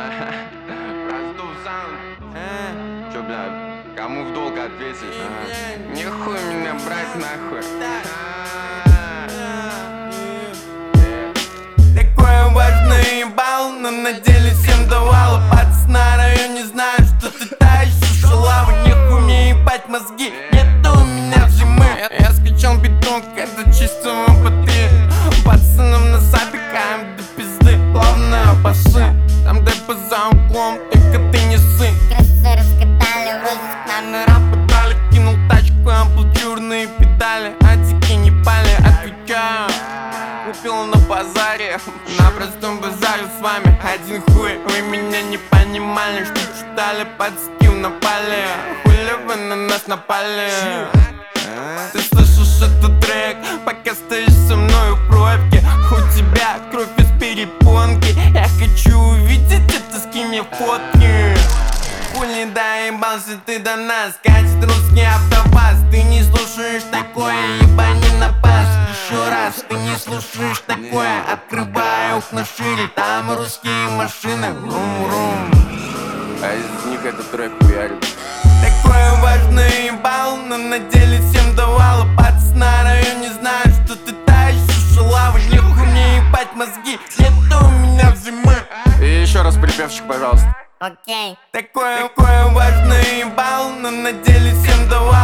Чё, бля, кому в долг ответить? Нехуй меня брать нахуй. Такое важное ебал, но на деле всем давало. Пацан на районе знают, что ты та еще шалава. Нехуй мне ебать мозги, нету у меня зимы. Я скачал биток, это чисто опыты. Пацанам на забегаем до пизды, главное басы. Там депо за углом, только ты не сы. Крысы раскатали, в розыск Нами рапы дали, кинул тачку, амплитюрные педали. А тики не пали, отвечаю. Купил на базаре, на простом базаре с вами один хуй. Вы меня не понимали, что читали, под скилл напали. Хули вы на нас напали? Ты слышишь этот трек, пока стоишь со мной в пробке. У тебя кровь из перепонки. Я хочу увидеть это, скинь мне фотки. Хули доебался ты до нас, катит русский автоваз. Ты не слушаешь такое, ебани на пас. Еще раз, ты не слушаешь такое, открывай окна шире. Там русские машины, рум-рум. А из них этот трек хуярит. Такое важное ебал, но на деле всем давало. Пацан на районе знают, что ты та еще шалава. Нехуй мне ебать мозги, нету у меня взимы. И еще раз припевчик, пожалуйста. Окей. Такое важное ебал, но на деле всем давало.